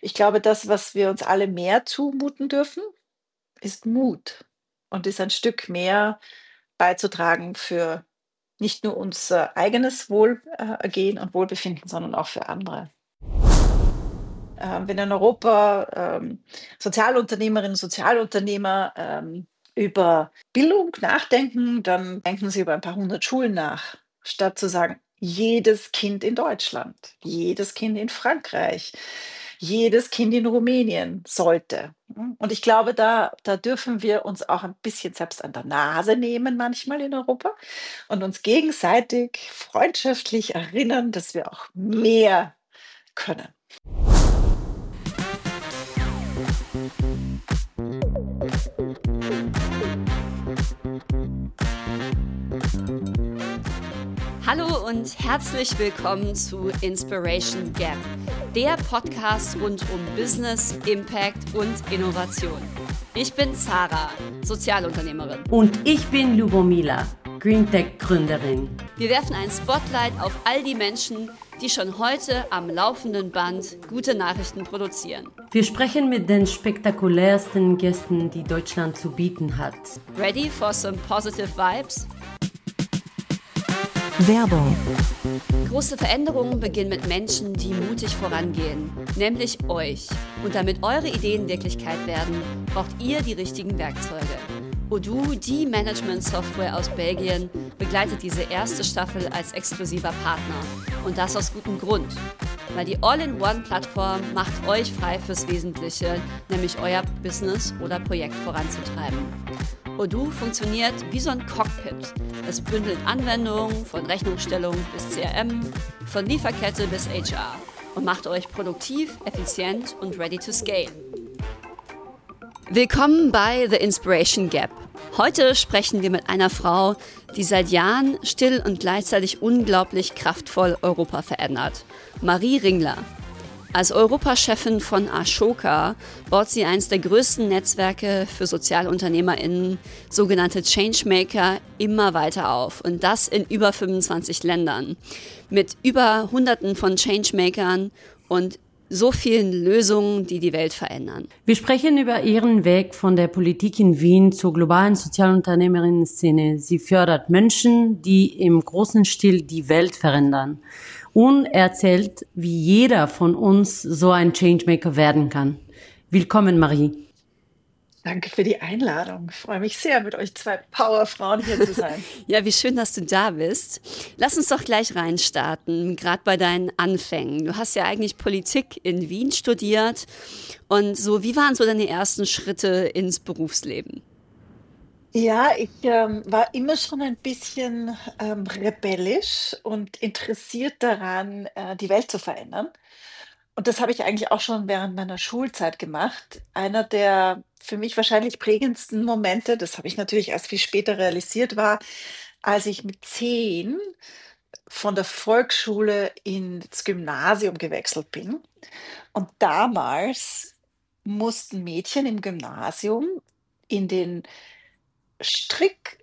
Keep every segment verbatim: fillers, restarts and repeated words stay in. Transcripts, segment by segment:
Ich glaube, das, was wir uns alle mehr zumuten dürfen, ist Mut und ist ein Stück mehr beizutragen für nicht nur unser eigenes Wohlergehen und Wohlbefinden, sondern auch für andere. Ähm, wenn in Europa ähm, Sozialunternehmerinnen und Sozialunternehmer ähm, über Bildung nachdenken, dann denken sie über ein paar hundert Schulen nach, statt zu sagen, jedes Kind in Deutschland, jedes Kind in Frankreich, jedes Kind in Rumänien sollte. Hm, und ich glaube, da da dürfen wir uns auch ein bisschen selbst an der Nase nehmen manchmal in Europa und uns gegenseitig freundschaftlich erinnern, dass wir auch mehr können. Hallo und herzlich willkommen zu Inspiration Gap, der Podcast rund um Business, Impact und Innovation. Ich bin Zara, Sozialunternehmerin. Und ich bin Lubomila, Greentech-Gründerin. Wir werfen ein Spotlight auf all die Menschen, die schon heute am laufenden Band gute Nachrichten produzieren. Wir sprechen mit den spektakulärsten Gästen, die Deutschland zu bieten hat. Ready for some positive vibes? Werbung. Große Veränderungen beginnen mit Menschen, die mutig vorangehen, nämlich euch. Und damit eure Ideen Wirklichkeit werden, braucht ihr die richtigen Werkzeuge. Odoo, die Management-Software aus Belgien, begleitet diese erste Staffel als exklusiver Partner. Und das aus gutem Grund. Weil die All-in-One-Plattform macht euch frei fürs Wesentliche, nämlich euer Business oder Projekt voranzutreiben. Odoo funktioniert wie so ein Cockpit. Es bündelt Anwendungen von Rechnungsstellung bis C R M, von Lieferkette bis H R und macht euch produktiv, effizient und ready to scale. Willkommen bei The Inspiration Gap. Heute sprechen wir mit einer Frau, die seit Jahren still und gleichzeitig unglaublich kraftvoll Europa verändert. Marie Ringler. Als Europachefin von Ashoka baut sie eines der größten Netzwerke für SozialunternehmerInnen, sogenannte Changemaker, immer weiter auf. Und das in über fünfundzwanzig Ländern. Mit über Hunderten von Changemakern und so vielen Lösungen, die die Welt verändern. Wir sprechen über ihren Weg von der Politik in Wien zur globalen Sozialunternehmerinnen-Szene. Sie fördert Menschen, die im großen Stil die Welt verändern. Und erzählt, wie jeder von uns so ein Changemaker werden kann. Willkommen, Marie. Danke für die Einladung. Ich freue mich sehr, mit euch zwei Powerfrauen hier zu sein. Ja, wie schön, dass du da bist. Lass uns doch gleich reinstarten, gerade bei deinen Anfängen. Du hast ja eigentlich Politik in Wien studiert. Und so, wie waren so deine ersten Schritte ins Berufsleben? Ja, ich ähm, war immer schon ein bisschen ähm, rebellisch und interessiert daran, äh, die Welt zu verändern. Und das habe ich eigentlich auch schon während meiner Schulzeit gemacht. Einer der für mich wahrscheinlich prägendsten Momente, das habe ich natürlich erst viel später realisiert, war, als ich mit zehn von der Volksschule ins Gymnasium gewechselt bin. Und damals mussten Mädchen im Gymnasium in den Strick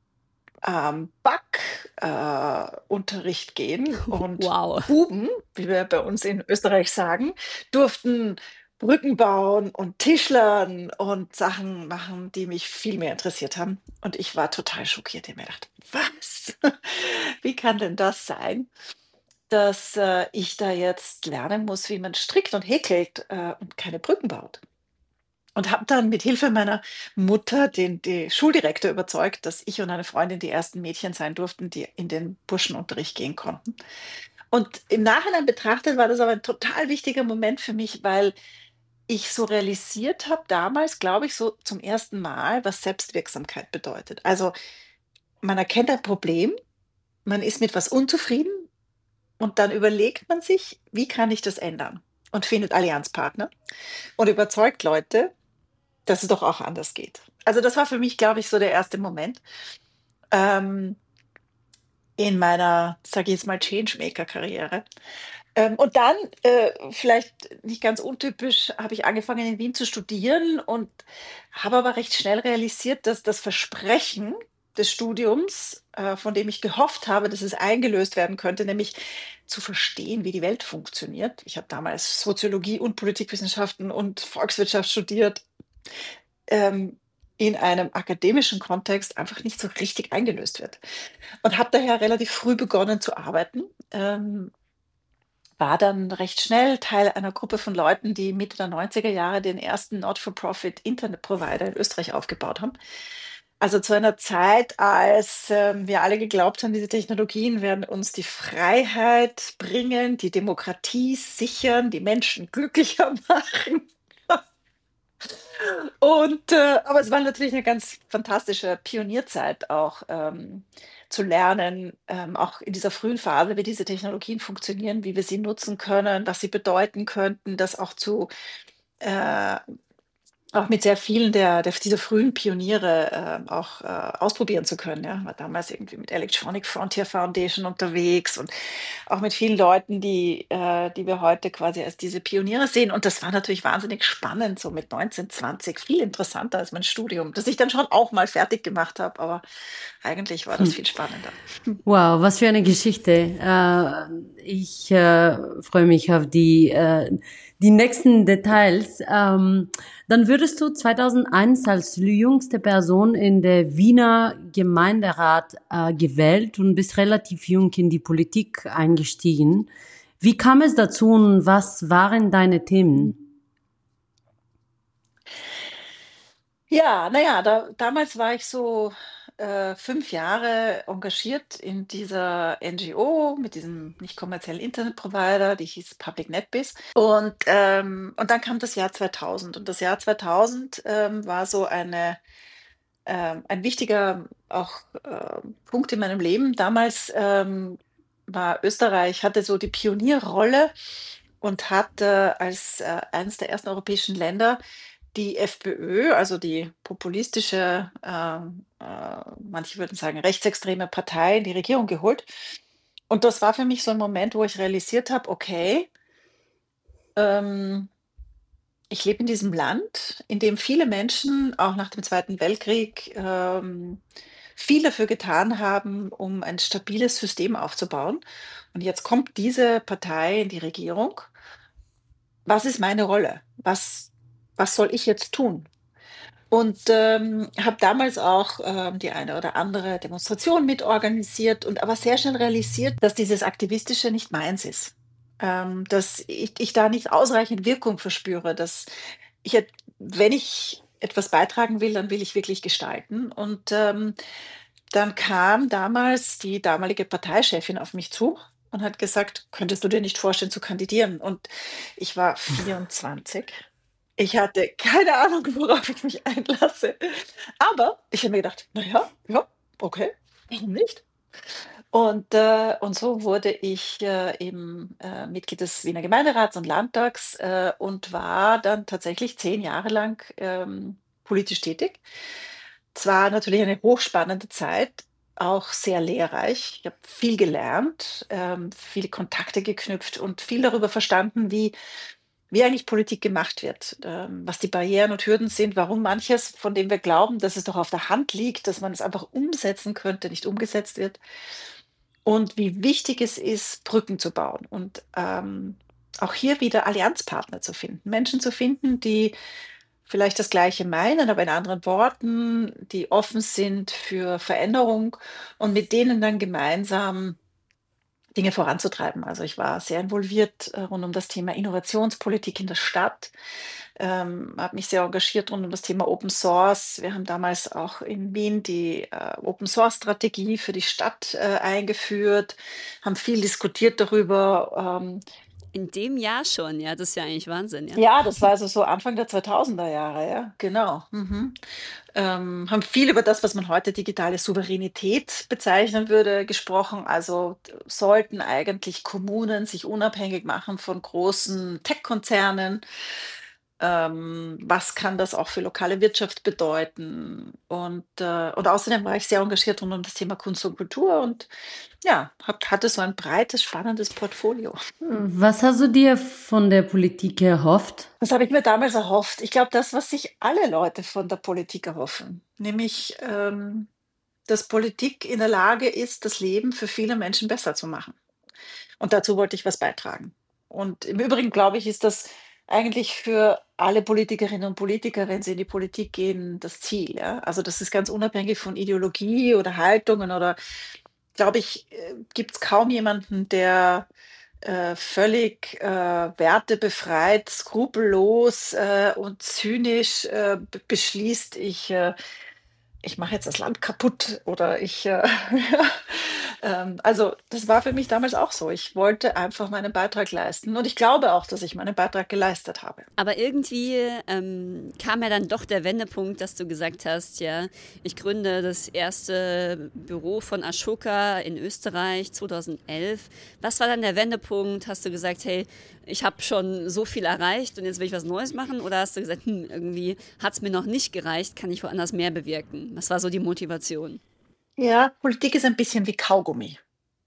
ähm, Backunterricht äh, Unterricht gehen und Wow. Buben, wie wir bei uns in Österreich sagen, durften Brücken bauen und Tischlern und Sachen machen, die mich viel mehr interessiert haben. Und ich war total schockiert. Ich habe mir gedacht, was? Wie kann denn das sein, dass äh, ich da jetzt lernen muss, wie man strickt und häkelt äh, und keine Brücken baut? Und habe dann mit Hilfe meiner Mutter den die Schuldirektor überzeugt, dass ich und eine Freundin die ersten Mädchen sein durften, die in den Burschenunterricht gehen konnten. Und im Nachhinein betrachtet war das aber ein total wichtiger Moment für mich, weil ich so realisiert habe damals, glaube ich, so zum ersten Mal, was Selbstwirksamkeit bedeutet. Also, man erkennt ein Problem, man ist mit was unzufrieden und dann überlegt man sich: „Wie kann ich das ändern?“ Und findet Allianzpartner und überzeugt Leute, dass es doch auch anders geht. Also, das war für mich, glaube ich, so der erste Moment, ähm, in meiner, sage ich jetzt mal, Changemaker-Karriere. Ähm, und dann, äh, vielleicht nicht ganz untypisch, habe ich angefangen, in Wien zu studieren und habe aber recht schnell realisiert, dass das Versprechen, des Studiums, äh, von dem ich gehofft habe, dass es eingelöst werden könnte, nämlich zu verstehen, wie die Welt funktioniert. Ich habe damals Soziologie und Politikwissenschaften und Volkswirtschaft studiert, ähm, in einem akademischen Kontext einfach nicht so richtig eingelöst wird. Und habe daher relativ früh begonnen zu arbeiten, ähm, war dann recht schnell Teil einer Gruppe von Leuten, die Mitte der neunziger Jahre den ersten Not-for-Profit-Internet-Provider in Österreich aufgebaut haben. Also zu einer Zeit, als ähm, wir alle geglaubt haben, diese Technologien werden uns die Freiheit bringen, die Demokratie sichern, die Menschen glücklicher machen. Und, äh, aber es war natürlich eine ganz fantastische Pionierzeit auch, ähm, zu lernen, ähm, auch in dieser frühen Phase, wie diese Technologien funktionieren, wie wir sie nutzen können, was sie bedeuten könnten, das auch zu äh, auch mit sehr vielen der der dieser frühen Pioniere, ähm, auch, äh, ausprobieren zu können, ja. War damals irgendwie mit Electronic Frontier Foundation unterwegs und auch mit vielen Leuten, die äh, die wir heute quasi als diese Pioniere sehen. Und das war natürlich wahnsinnig spannend, so mit neunzehn, zwanzig, viel interessanter als mein Studium, das ich dann schon auch mal fertig gemacht habe, aber eigentlich war das viel spannender. Wow, was für eine Geschichte. Äh, ich äh, freue mich auf die, äh, die nächsten Details. Ähm, dann würdest du zweitausendeins als jüngste Person in der Wiener Gemeinderat äh, gewählt und bist relativ jung in die Politik eingestiegen. Wie kam es dazu und was waren deine Themen? Ja, na ja, da damals war ich so, äh, fünf Jahre engagiert in dieser N G O mit diesem nicht kommerziellen Internetprovider, die hieß Public NetBiz. Und, ähm und dann kam das Jahr zweitausend und das Jahr zweitausend, ähm, war so eine ähm, ein wichtiger auch, äh, Punkt in meinem Leben. Damals, ähm, war Österreich hatte so die Pionierrolle und hatte als, äh, eines der ersten europäischen Länder die FPÖ, also die populistische, ähm, äh, manche würden sagen rechtsextreme Partei in die Regierung geholt. Und das war für mich so ein Moment, wo ich realisiert habe: „Okay, ähm, ich lebe in diesem Land, in dem viele Menschen auch nach dem Zweiten Weltkrieg, ähm, viel dafür getan haben, um ein stabiles System aufzubauen. Und jetzt kommt diese Partei in die Regierung. Was ist meine Rolle? Was was soll ich jetzt tun?“ Und, ähm, habe damals auch, ähm, die eine oder andere Demonstration mitorganisiert und aber sehr schnell realisiert, dass dieses Aktivistische nicht meins ist. Ähm, dass ich ich da nicht ausreichend Wirkung verspüre, dass ich et wenn ich etwas beitragen will, dann will ich wirklich gestalten. Und, ähm, dann kam damals die damalige Parteichefin auf mich zu und hat gesagt: „Könntest du dir nicht vorstellen zu kandidieren?“ Und ich war vierundzwanzig. Ich hatte keine Ahnung, worauf ich mich einlasse. Aber ich habe mir gedacht: „Na ja, ja, okay, warum nicht?“ Und, äh und so wurde ich, äh, eben, äh, Mitglied des Wiener Gemeinderats und Landtags, äh, und war dann tatsächlich zehn Jahre lang, ähm, politisch tätig. Zwar natürlich eine hochspannende Zeit, auch sehr lehrreich. Ich habe viel gelernt, ähm, viele Kontakte geknüpft und viel darüber verstanden, wie wie eigentlich Politik gemacht wird, ähm, was die Barrieren und Hürden sind, warum manches, von dem wir glauben, dass es doch auf der Hand liegt, dass man es einfach umsetzen könnte, nicht umgesetzt wird und wie wichtig es ist, Brücken zu bauen und, ähm, auch hier wieder Allianzpartner zu finden. Menschen zu finden, die vielleicht das Gleiche meinen, aber in anderen Worten, die offen sind für Veränderung und mit denen dann gemeinsam Dinge voranzutreiben. Also, ich war sehr involviert, äh, rund um das Thema Innovationspolitik in der Stadt, ähm, habe mich sehr engagiert rund um das Thema Open Source. Wir haben damals auch in Wien die, äh, Open Source Strategie für die Stadt, äh, eingeführt, haben viel diskutiert darüber, ähm In dem Jahr schon, ja, das ist ja eigentlich Wahnsinn, ja. ja, das war also so Anfang der zweitausender Jahre, ja, genau. Mhm. Ähm, haben viel über das, was man heute digitale Souveränität bezeichnen würde, gesprochen. Also d- sollten eigentlich Kommunen sich unabhängig machen von großen Tech-Konzernen? Ähm, was kann das auch für lokale Wirtschaft bedeuten? Und, äh, und außerdem war ich sehr engagiert rund um das Thema Kunst und Kultur und ja, hab, hatte so ein breites, spannendes Portfolio. Was hast du dir von der Politik erhofft? Das habe ich mir damals erhofft. Ich glaube, das, was sich alle Leute von der Politik erhoffen, nämlich ähm, dass Politik in der Lage ist, das Leben für viele Menschen besser zu machen. Und dazu wollte ich was beitragen. Und im Übrigen glaube ich, ist das eigentlich für alle Politikerinnen und Politiker, wenn sie in die Politik gehen, das Ziel. Ja? Also das ist ganz unabhängig von Ideologie oder Haltungen oder, glaube ich, gibt es kaum jemanden, der äh, völlig äh, wertebefreit, skrupellos äh, und zynisch äh, be- beschließt, ich äh, ich mache jetzt das Land kaputt oder ich, äh, ähm, also das war für mich damals auch so. Ich wollte einfach meinen Beitrag leisten und ich glaube auch, dass ich meinen Beitrag geleistet habe. Aber irgendwie ähm, kam ja dann doch der Wendepunkt, dass du gesagt hast, ja, ich gründe das erste Büro von Ashoka in Österreich zweitausendelf. Was war dann der Wendepunkt? Hast du gesagt, hey, ich habe schon so viel erreicht und jetzt will ich was Neues machen? Oder hast du gesagt, hm, irgendwie hat es mir noch nicht gereicht, kann ich woanders mehr bewirken? Was war so die Motivation? Ja, Politik ist ein bisschen wie Kaugummi.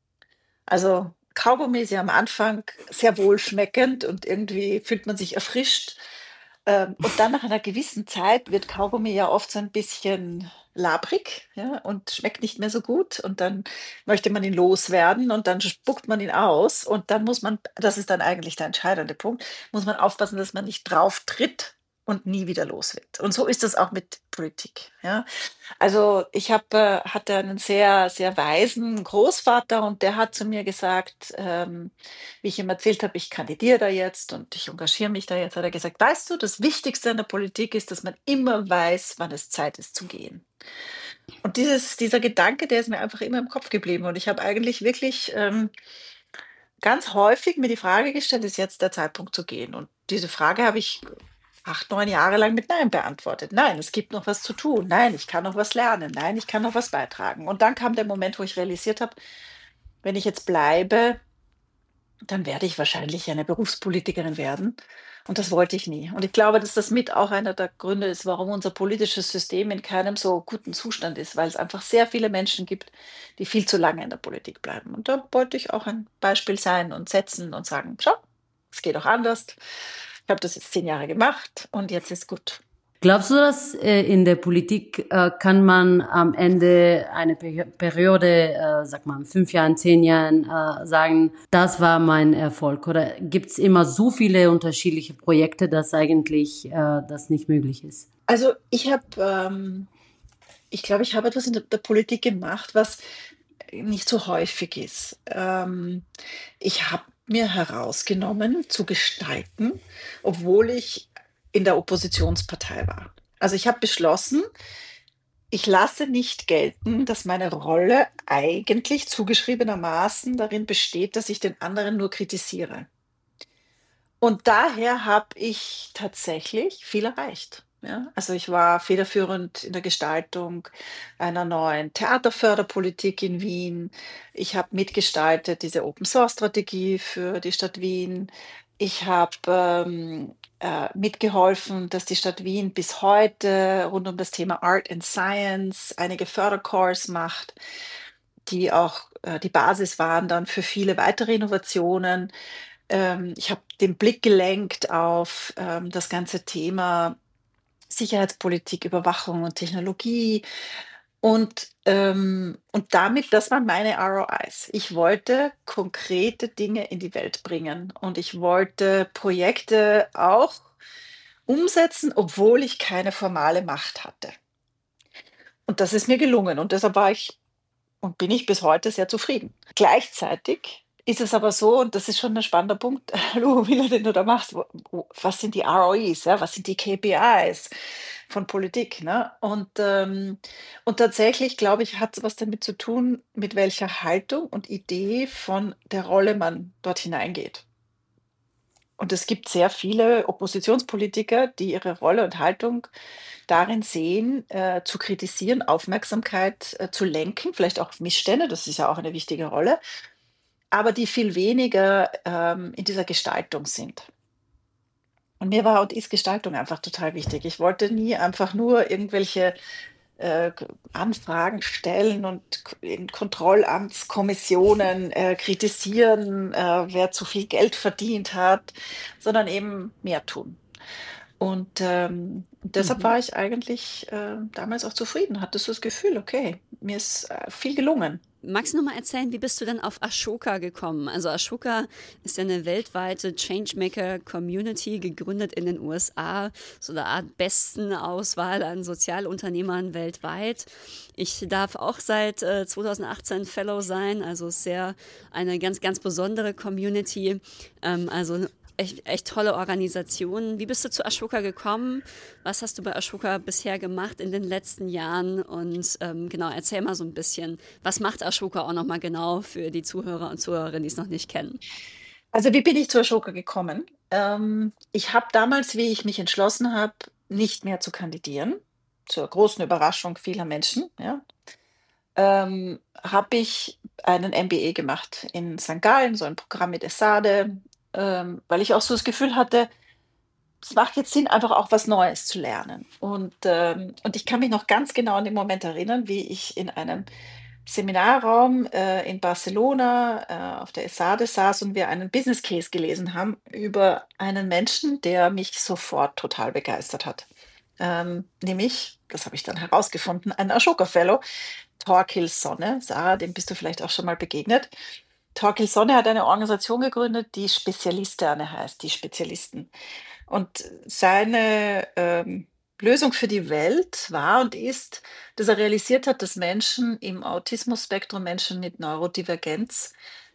Also Kaugummi ist ja am Anfang sehr wohlschmeckend und irgendwie fühlt man sich erfrischt. Ähm, und dann nach einer gewissen Zeit wird Kaugummi ja oft so ein bisschen labrig, ja, und schmeckt nicht mehr so gut. Und dann möchte man ihn loswerden und dann spuckt man ihn aus. Und dann muss man, das ist dann eigentlich der entscheidende Punkt, muss man aufpassen, dass man nicht drauf tritt und nie wieder los wird. Und so ist das auch mit Politik. Ja. Also, ich habe äh, hatte einen sehr, sehr weisen Großvater und der hat zu mir gesagt, ähm, wie ich ihm erzählt habe, ich kandidiere da jetzt und ich engagiere mich da jetzt, hat er gesagt: „Weißt du, das Wichtigste an der Politik ist, dass man immer weiß, wann es Zeit ist zu gehen.“ Und dieses dieser Gedanke, der ist mir einfach immer im Kopf geblieben und ich habe eigentlich wirklich, ähm, ganz häufig mir die Frage gestellt: „Ist jetzt der Zeitpunkt zu gehen?“ Und diese Frage habe ich acht, neun Jahre lang mit „Nein“ beantwortet. „Nein, es gibt noch was zu tun. Nein, ich kann noch was lernen. Nein, ich kann noch was beitragen.“ Und dann kam der Moment, wo ich realisiert habe, wenn ich jetzt bleibe, dann werde ich wahrscheinlich eine Berufspolitikerin werden. Und das wollte ich nie. Und ich glaube, dass das mit auch einer der Gründe ist, warum unser politisches System in keinem so guten Zustand ist, weil es einfach sehr viele Menschen gibt, die viel zu lange in der Politik bleiben. Und da wollte ich auch ein Beispiel sein und setzen und sagen: „Schau, es geht auch anders. Ich habe das jetzt zehn Jahre gemacht und jetzt ist gut.“ Glaubst du, dass äh, in der Politik äh, kann man am Ende eine Peri Periode, äh, sag mal, fünf Jahren, zehn Jahren äh, sagen, das war mein Erfolg? Oder gibt's immer so viele unterschiedliche Projekte, dass eigentlich äh, das nicht möglich ist? Also, ich habe, ähm ich glaube, ich habe etwas in der der Politik gemacht, was nicht so häufig ist. Ähm, ich habe mir herausgenommen zu gestalten, obwohl ich in der Oppositionspartei war. Also, ich habe beschlossen, ich lasse nicht gelten, dass meine Rolle eigentlich zugeschriebenermaßen darin besteht, dass ich den anderen nur kritisiere. Und daher habe ich tatsächlich viel erreicht, ja? Also, ich war federführend in der Gestaltung einer neuen Theaterförderpolitik in Wien. Ich habe mitgestaltet diese Open-Source-Strategie für die Stadt Wien. Ich habe, ähm, äh, mitgeholfen, dass die Stadt Wien bis heute rund um das Thema Art and Science einige Fördercalls macht, die auch, äh, die Basis waren dann für viele weitere Innovationen. Ähm, ich habe den Blick gelenkt auf, ähm, das ganze Thema Sicherheitspolitik, Überwachung und Technologie und, ähm und damit das waren meine R O Is. Ich wollte konkrete Dinge in die Welt bringen und ich wollte Projekte auch umsetzen, obwohl ich keine formale Macht hatte. Und das ist mir gelungen und deshalb war ich und bin ich bis heute sehr zufrieden. Gleichzeitig ist es aber so, und das ist schon ein spannender Punkt, Lu, Wille, den du da machst, wo wo was sind die R O Is, ja? Was sind die K P Is von Politik, ne? Und, ähm und tatsächlich, glaube ich, hat es was damit zu tun, mit welcher Haltung und Idee von der Rolle man dort hineingeht. Und es gibt sehr viele Oppositionspolitiker, die ihre Rolle und Haltung darin sehen, äh, zu kritisieren, Aufmerksamkeit, äh, zu lenken, vielleicht auch auf Missstände, das ist ja auch eine wichtige Rolle, aber die viel weniger, ähm, in dieser Gestaltung sind. Und mir war und ist Gestaltung einfach total wichtig. Ich wollte nie einfach nur irgendwelche, äh, K Anfragen stellen und K in Kontrollamtskommissionen, äh, kritisieren, äh, wer zu viel Geld verdient hat, sondern eben mehr tun. Und ähm, deshalb Mhm. war ich eigentlich äh, damals auch zufrieden, hatte so das Gefühl, okay, mir ist äh, viel gelungen. Magst du noch mal erzählen, wie bist du denn auf Ashoka gekommen? Also Ashoka ist ja eine weltweite Changemaker-Community, gegründet in den U S A, so eine Art besten Auswahl an Sozialunternehmern weltweit. Ich darf auch seit äh, zwanzig achtzehn Fellow sein, also sehr eine ganz, ganz besondere Community. Ähm, also echt, echt tolle Organisation. Wie bist du zu Ashoka gekommen? Was hast du bei Ashoka bisher gemacht in den letzten Jahren? Und ähm, genau, erzähl mal so ein bisschen, was macht Ashoka auch nochmal genau für die Zuhörer und Zuhörerinnen, die es noch nicht kennen? Also wie bin ich zur Ashoka gekommen? Ähm, ich habe damals, wie ich mich entschlossen habe, nicht mehr zu kandidieren, zur großen Überraschung vieler Menschen, ja, ähm, habe ich einen M B A gemacht in Sankt Gallen, so ein Programm mit ESSADE, ähm, weil ich auch so das Gefühl hatte, es macht jetzt Sinn, einfach auch was Neues zu lernen. Und, ähm, und ich kann mich noch ganz genau an den Moment erinnern, wie ich in einem Seminarraum äh, in Barcelona äh, auf der ESSADE saß und wir einen Business Case gelesen haben über einen Menschen, der mich sofort total begeistert hat. Ähm, nämlich, das habe ich dann herausgefunden, ein Ashoka Fellow, Torkil Sonne. Sarah, dem bist du vielleicht auch schon mal begegnet. Torkil Sonne hat eine Organisation gegründet, die Spezialisterne heißt, die Spezialisten. Und seine ähm, Lösung für die Welt war und ist, dass er realisiert hat, dass Menschen im Autismus-Spektrum, Menschen mit Neurodivergenz,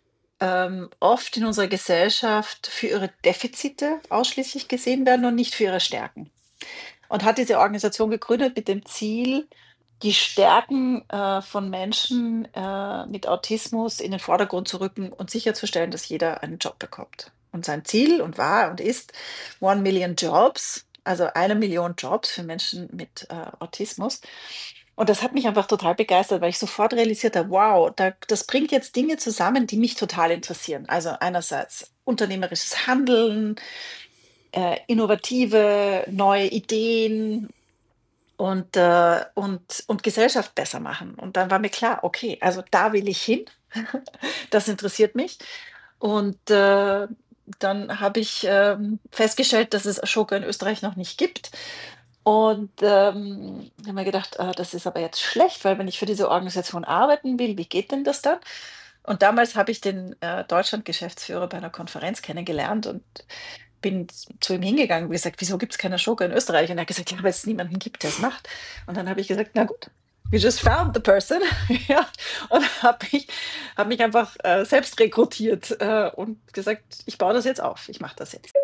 ähm, oft in unserer Gesellschaft für ihre Defizite ausschließlich gesehen werden und nicht für ihre Stärken. Und hat diese Organisation gegründet mit dem Ziel, die Stärken äh, von Menschen äh, mit Autismus in den Vordergrund zu rücken und sicherzustellen, dass jeder einen Job bekommt. Und sein Ziel und war und ist One Million Jobs, also eine Million Jobs für Menschen mit äh, Autismus. Und das hat mich einfach total begeistert, weil ich sofort realisiert habe, wow, da, das bringt jetzt Dinge zusammen, die mich total interessieren. Also einerseits unternehmerisches Handeln, äh, innovative neue Ideen, und, äh, und, und Gesellschaft besser machen. Und dann war mir klar, okay, also da will ich hin. Das interessiert mich. Und äh, dann habe ich ähm, festgestellt, dass es Ashoka in Österreich noch nicht gibt. Und ähm, habe mir gedacht, äh, das ist aber jetzt schlecht, weil wenn ich für diese Organisation arbeiten will, wie geht denn das dann? Und damals habe ich den äh, Deutschland-Geschäftsführer bei einer Konferenz kennengelernt und bin zu ihm hingegangen und gesagt: „Wieso gibt's keine Ashoka in Österreich?“ Und er hat gesagt: „Ja, weil es niemanden gibt, der es macht.“ Und dann habe ich gesagt: „Na gut, we just found the person.“ Ja, und habe mich habe mich einfach, äh, selbst rekrutiert, äh, und gesagt: „Ich baue das jetzt auf. Ich mache das jetzt.“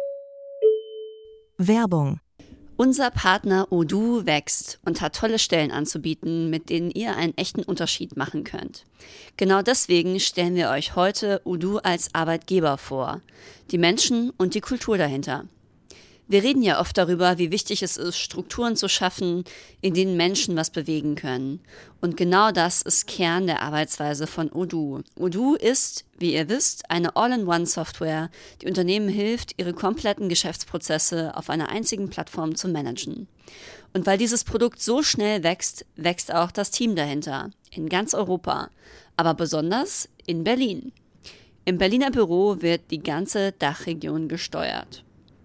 Werbung. Unser Partner Odoo wächst und hat tolle Stellen anzubieten, mit denen ihr einen echten Unterschied machen könnt. Genau deswegen stellen wir euch heute Odoo als Arbeitgeber vor, die Menschen und die Kultur dahinter. Wir reden ja oft darüber, wie wichtig es ist, Strukturen zu schaffen, in denen Menschen was bewegen können. Und genau das ist Kern der Arbeitsweise von Odoo. Odoo ist, wie ihr wisst, eine All-in-One-Software, die Unternehmen hilft, ihre kompletten Geschäftsprozesse auf einer einzigen Plattform zu managen. Und weil dieses Produkt so schnell wächst, wächst auch das Team dahinter, in ganz Europa, aber besonders in Berlin. Im Berliner Büro wird die ganze Dachregion gesteuert.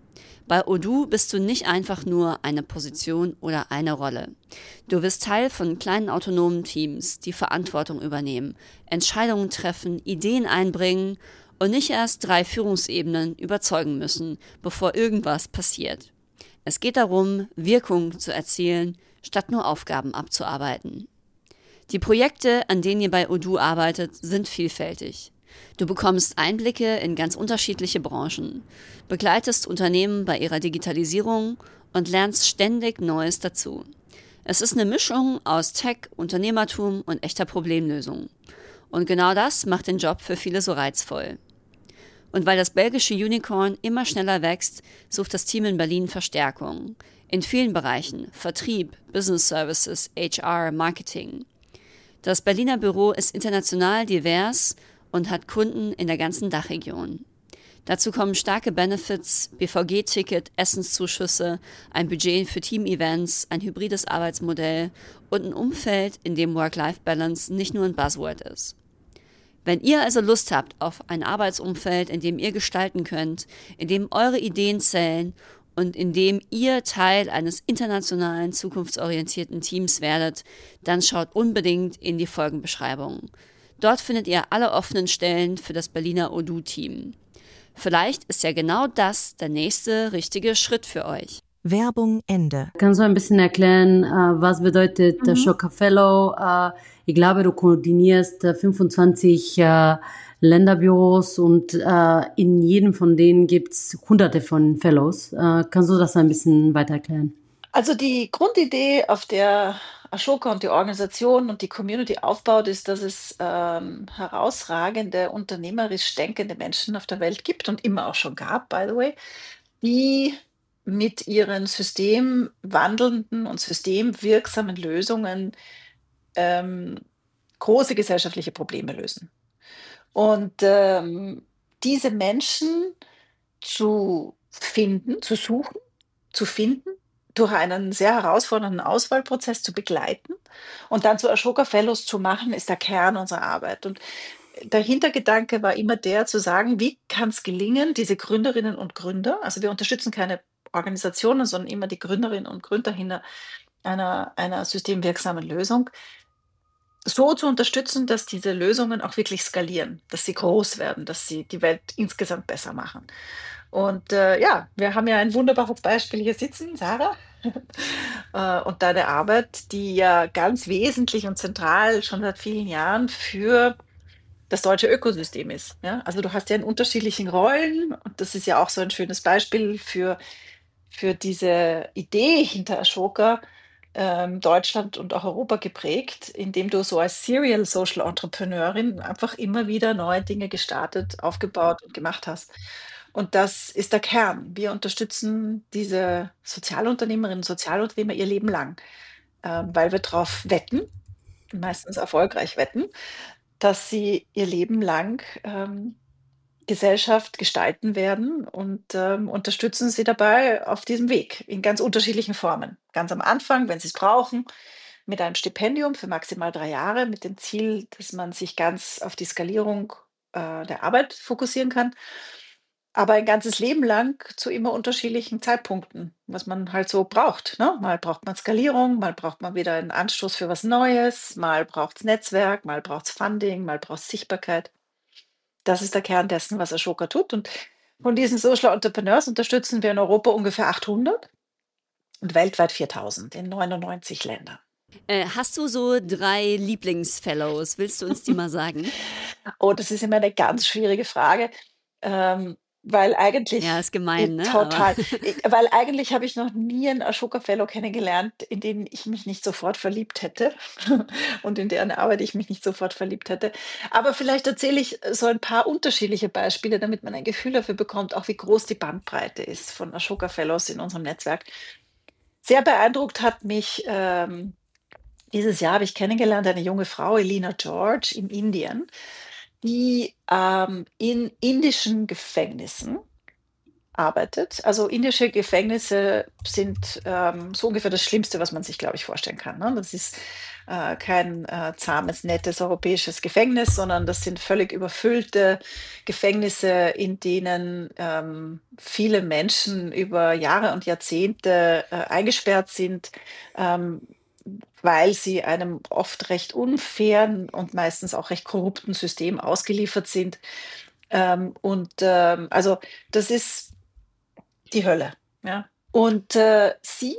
Bei Odoo bist du nicht einfach nur eine Position oder eine Rolle. Du wirst Teil von kleinen autonomen Teams, die Verantwortung übernehmen, Entscheidungen treffen, Ideen einbringen und nicht erst drei Führungsebenen überzeugen müssen, bevor irgendwas passiert. Es geht darum, Wirkung zu erzielen, statt nur Aufgaben abzuarbeiten. Die Projekte, an denen ihr bei Odoo arbeitet, sind vielfältig. Du bekommst Einblicke in ganz unterschiedliche Branchen, begleitest Unternehmen bei ihrer Digitalisierung und lernst ständig Neues dazu. Es ist eine Mischung aus Tech, Unternehmertum und echter Problemlösung. Und genau das macht den Job für viele so reizvoll. Und weil das belgische Unicorn immer schneller wächst, sucht das Team in Berlin Verstärkung. In vielen Bereichen: Vertrieb, Business Services, H R, Marketing. Das Berliner Büro ist international divers und hat Kunden in der ganzen Dachregion. Dazu kommen starke Benefits, B V G-Ticket, Essenszuschüsse, ein Budget für Team-Events, ein hybrides Arbeitsmodell und ein Umfeld, in dem Work-Life-Balance nicht nur ein Buzzword ist. Wenn ihr also Lust habt auf ein Arbeitsumfeld, in dem ihr gestalten könnt, in dem eure Ideen zählen und indem ihr Teil eines internationalen, zukunftsorientierten Teams werdet, dann schaut unbedingt in die Folgenbeschreibung. Dort findet ihr alle offenen Stellen für das Berliner Odoo-Team. Vielleicht ist ja genau das der nächste richtige Schritt für euch. Werbung Ende. Kannst du ein bisschen erklären, äh, was bedeutet Mhm. der Ashoka Fellow? Äh, ich glaube, du koordinierst äh, fünfundzwanzig äh, Länderbüros und äh, in jedem von denen gibt's hunderte von Fellows. Äh, kannst du das ein bisschen weiter erklären? Also die Grundidee, auf der Ashoka und die Organisation und die Community aufbaut, ist, dass es ähm, herausragende, unternehmerisch denkende Menschen auf der Welt gibt und immer auch schon gab, by the way, die mit ihren systemwandelnden und systemwirksamen Lösungen ähm, große gesellschaftliche Probleme lösen. Und ähm, diese Menschen zu finden, zu suchen, zu finden, durch einen sehr herausfordernden Auswahlprozess zu begleiten und dann zu Ashoka Fellows zu machen, ist der Kern unserer Arbeit. Und der Hintergedanke war immer der, zu sagen, wie kann es gelingen, diese Gründerinnen und Gründer, also wir unterstützen keine Organisationen, sondern immer die Gründerinnen und Gründer hinter einer, einer systemwirksamen Lösung, so zu unterstützen, dass diese Lösungen auch wirklich skalieren, dass sie groß werden, dass sie die Welt insgesamt besser machen. Und äh, ja, wir haben ja ein wunderbares Beispiel hier sitzen, Sarah, äh, und deine Arbeit, die ja ganz wesentlich und zentral schon seit vielen Jahren für das deutsche Ökosystem ist. Ja? Also du hast ja in unterschiedlichen Rollen und das ist ja auch so ein schönes Beispiel für, für diese Idee hinter Ashoka, ähm, Deutschland und auch Europa geprägt, indem du so als Serial Social Entrepreneurin einfach immer wieder neue Dinge gestartet, aufgebaut und gemacht hast. Und das ist der Kern. Wir unterstützen diese Sozialunternehmerinnen und Sozialunternehmer ihr Leben lang, ähm, weil wir darauf wetten, meistens erfolgreich wetten, dass sie ihr Leben lang ähm, Gesellschaft gestalten werden und ähm, unterstützen sie dabei auf diesem Weg in ganz unterschiedlichen Formen. Ganz am Anfang, wenn sie es brauchen, mit einem Stipendium für maximal drei Jahre, mit dem Ziel, dass man sich ganz auf die Skalierung äh, der Arbeit fokussieren kann. Aber ein ganzes Leben lang zu immer unterschiedlichen Zeitpunkten, was man halt so braucht. Ne? Mal braucht man Skalierung, mal braucht man wieder einen Anstoß für was Neues, mal braucht es Netzwerk, mal braucht es Funding, mal braucht es Sichtbarkeit. Das ist der Kern dessen, was Ashoka tut. Und von diesen Social Entrepreneurs unterstützen wir in Europa ungefähr achthundert und weltweit viertausend in neunundneunzig Ländern. Äh, hast du so drei Lieblingsfellows? Willst du uns die mal sagen? Oh, das ist immer eine ganz schwierige Frage, ähm, weil eigentlich Ja, ist gemein, ne? total, Aber ich, weil eigentlich habe ich noch nie einen Ashoka Fellow kennengelernt, in den ich mich nicht sofort verliebt hätte und in deren Arbeit ich mich nicht sofort verliebt hätte. Aber vielleicht erzähle ich so ein paar unterschiedliche Beispiele, damit man ein Gefühl dafür bekommt, auch wie groß die Bandbreite ist von Ashoka Fellows in unserem Netzwerk. Sehr beeindruckt hat mich ähm, dieses Jahr habe ich kennengelernt eine junge Frau, Elena George, in Indien, die ähm, in indischen Gefängnissen arbeitet. Also indische Gefängnisse sind ähm, so ungefähr das Schlimmste, was man sich, glaube ich, vorstellen kann. Ne? Das ist äh, kein äh, zahmes, nettes europäisches Gefängnis, sondern das sind völlig überfüllte Gefängnisse, in denen ähm, viele Menschen über Jahre und Jahrzehnte äh, eingesperrt sind, ähm, weil sie einem oft recht unfairen und meistens auch recht korrupten System ausgeliefert sind. Ähm, und ähm, also das ist die Hölle. Ja. Und äh, sie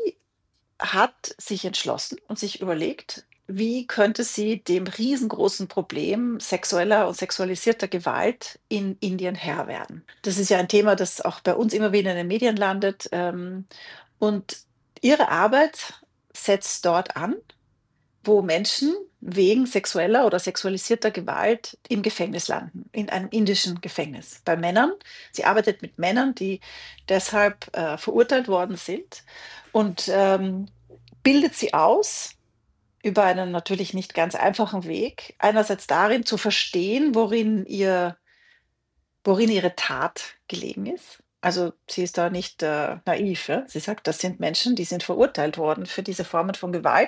hat sich entschlossen und sich überlegt, wie könnte sie dem riesengroßen Problem sexueller und sexualisierter Gewalt in Indien Herr werden. Das ist ja ein Thema, das auch bei uns immer wieder in den Medien landet. Ähm, und ihre Arbeit setzt dort an, wo Menschen wegen sexueller oder sexualisierter Gewalt im Gefängnis landen, in einem indischen Gefängnis. Bei Männern. Sie arbeitet mit Männern, die deshalb äh, verurteilt worden sind und ähm, bildet sie aus über einen natürlich nicht ganz einfachen Weg. Einerseits darin zu verstehen, worin, ihr, worin ihre Tat gelegen ist. Also sie ist da nicht äh, naiv. Ja? Sie sagt, das sind Menschen, die sind verurteilt worden für diese Formen von Gewalt.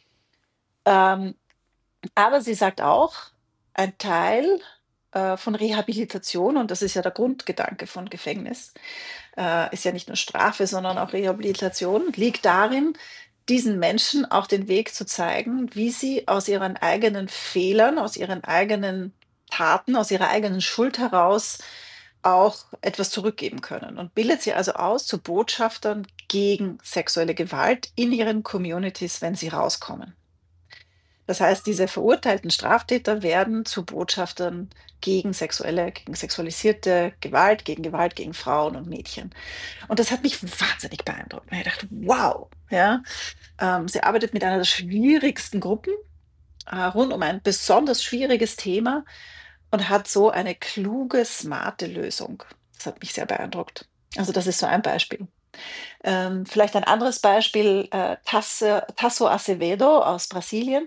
Ähm, aber sie sagt auch, ein Teil äh, von Rehabilitation, und das ist ja der Grundgedanke von Gefängnis, äh, ist ja nicht nur Strafe, sondern auch Rehabilitation, liegt darin, diesen Menschen auch den Weg zu zeigen, wie sie aus ihren eigenen Fehlern, aus ihren eigenen Taten, aus ihrer eigenen Schuld heraus auch etwas zurückgeben können und bildet sie also aus zu Botschaftern gegen sexuelle Gewalt in ihren Communities, wenn sie rauskommen. Das heißt, diese verurteilten Straftäter werden zu Botschaftern gegen sexuelle, gegen sexualisierte Gewalt, gegen Gewalt gegen Frauen und Mädchen. Und das hat mich wahnsinnig beeindruckt. Ich dachte, wow, ja, ähm, sie arbeitet mit einer der schwierigsten Gruppen äh, rund um ein besonders schwieriges Thema und hat so eine kluge, smarte Lösung. Das hat mich sehr beeindruckt. Also das ist so ein Beispiel. Ähm, vielleicht ein anderes Beispiel, äh, Tasse, Tasso Acevedo aus Brasilien,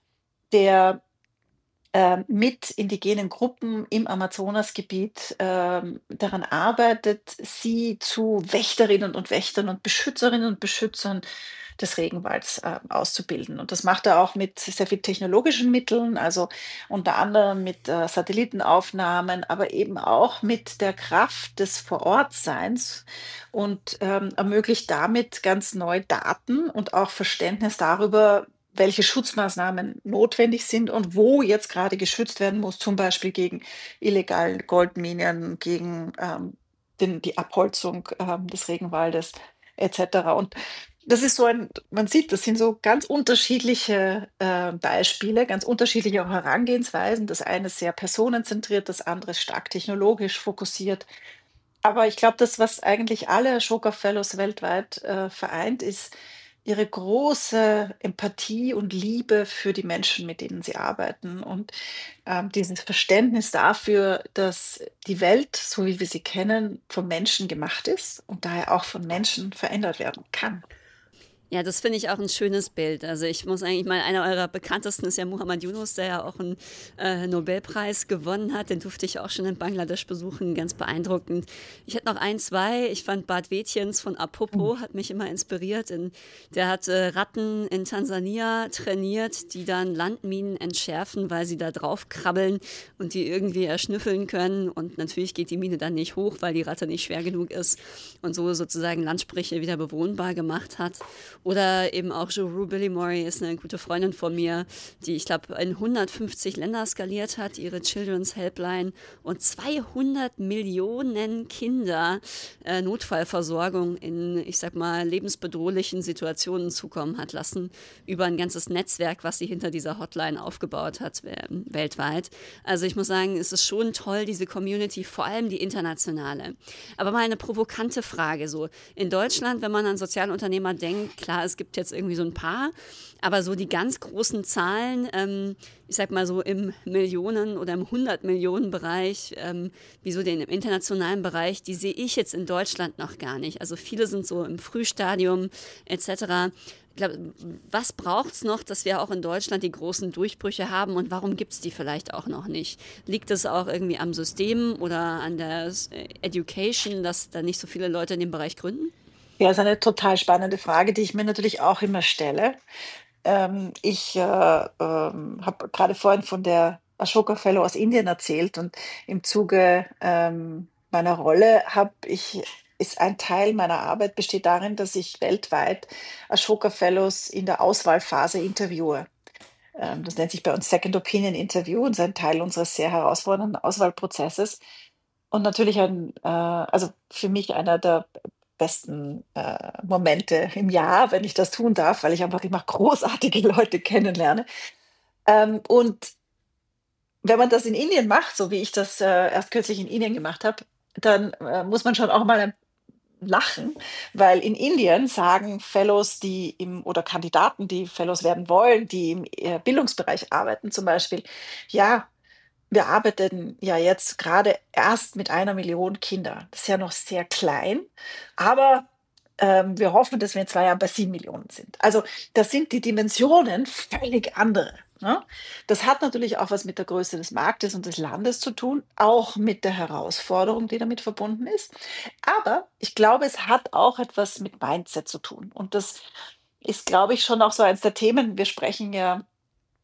der ähm, mit indigenen Gruppen im Amazonasgebiet ähm, daran arbeitet, sie zu Wächterinnen und Wächtern und Beschützerinnen und Beschützern des Regenwalds äh, auszubilden. Und das macht er auch mit sehr viel technologischen Mitteln, also unter anderem mit äh, Satellitenaufnahmen, aber eben auch mit der Kraft des Vorortseins und ähm, ermöglicht damit ganz neu Daten und auch Verständnis darüber, welche Schutzmaßnahmen notwendig sind und wo jetzt gerade geschützt werden muss, zum Beispiel gegen illegale Goldminen, gegen ähm, den, die Abholzung ähm, des Regenwaldes et cetera. Und das ist so ein, man sieht, das sind so ganz unterschiedliche äh, Beispiele, ganz unterschiedliche auch Herangehensweisen. Das eine ist sehr personenzentriert, das andere stark technologisch fokussiert. Aber ich glaube, das, was eigentlich alle Ashoka Fellows weltweit äh, vereint, ist ihre große Empathie und Liebe für die Menschen, mit denen sie arbeiten und ähm, dieses Verständnis dafür, dass die Welt, so wie wir sie kennen, vom Menschen gemacht ist und daher auch von Menschen verändert werden kann. Ja, das finde ich auch ein schönes Bild. Also ich muss eigentlich mal, einer eurer bekanntesten ist ja Muhammad Yunus, der ja auch einen äh, Nobelpreis gewonnen hat. Den durfte ich auch schon in Bangladesch besuchen, ganz beeindruckend. Ich hätte noch ein, zwei. Ich fand Bart Wätjens von Apopo, hat mich immer inspiriert. In, der hat äh, Ratten in Tansania trainiert, die dann Landminen entschärfen, weil sie da drauf krabbeln und die irgendwie erschnüffeln können. Und natürlich geht die Mine dann nicht hoch, weil die Ratte nicht schwer genug ist und so sozusagen Landstriche wieder bewohnbar gemacht hat. Oder eben auch Joru Billimori ist eine gute Freundin von mir, die, ich glaube, in hundertfünfzig Länder skaliert hat, ihre Children's Helpline und zweihundert Millionen Kinder äh, Notfallversorgung in, ich sag mal, lebensbedrohlichen Situationen zukommen hat lassen, über ein ganzes Netzwerk, was sie hinter dieser Hotline aufgebaut hat, äh, weltweit. Also ich muss sagen, es ist schon toll, diese Community, vor allem die internationale. Aber mal eine provokante Frage, so in Deutschland, wenn man an Sozialunternehmer denkt, klar, es gibt jetzt irgendwie so ein paar, aber so die ganz großen Zahlen, ähm, ich sag mal so im Millionen- oder im hundert-Millionen-Bereich, ähm, wie so den im internationalen Bereich, die sehe ich jetzt in Deutschland noch gar nicht. Also viele sind so im Frühstadium et cetera. Ich glaub, was braucht es noch, dass wir auch in Deutschland die großen Durchbrüche haben und warum gibt es die vielleicht auch noch nicht? Liegt es auch irgendwie am System oder an der Education, dass da nicht so viele Leute in dem Bereich gründen? Ja, ist eine total spannende Frage, die ich mir natürlich auch immer stelle. Ähm, ich äh, ähm, habe gerade vorhin von der Ashoka Fellow aus Indien erzählt und im Zuge ähm, meiner Rolle habe ich, ist ein Teil meiner Arbeit besteht darin, dass ich weltweit Ashoka Fellows in der Auswahlphase interviewe. Ähm, das nennt sich bei uns Second Opinion Interview und ist ein Teil unseres sehr herausfordernden Auswahlprozesses. Und natürlich ein, äh, also für mich einer der besten äh, Momente im Jahr, wenn ich das tun darf, weil ich einfach immer großartige Leute kennenlerne. Ähm, und wenn man das in Indien macht, so wie ich das äh, erst kürzlich in Indien gemacht habe, dann äh, muss man schon auch mal ein lachen, weil in Indien sagen Fellows, die im oder Kandidaten, die Fellows werden wollen, die im äh, Bildungsbereich arbeiten zum Beispiel, ja, wir arbeiten ja jetzt gerade erst mit einer Million Kinder. Das ist ja noch sehr klein, aber ähm, wir hoffen, dass wir in zwei Jahren bei sieben Millionen sind. Also das sind die Dimensionen völlig andere. Ne? Das hat natürlich auch was mit der Größe des Marktes und des Landes zu tun, auch mit der Herausforderung, die damit verbunden ist. Aber ich glaube, es hat auch etwas mit Mindset zu tun. Und das ist, glaube ich, schon auch so eins der Themen. Wir sprechen ja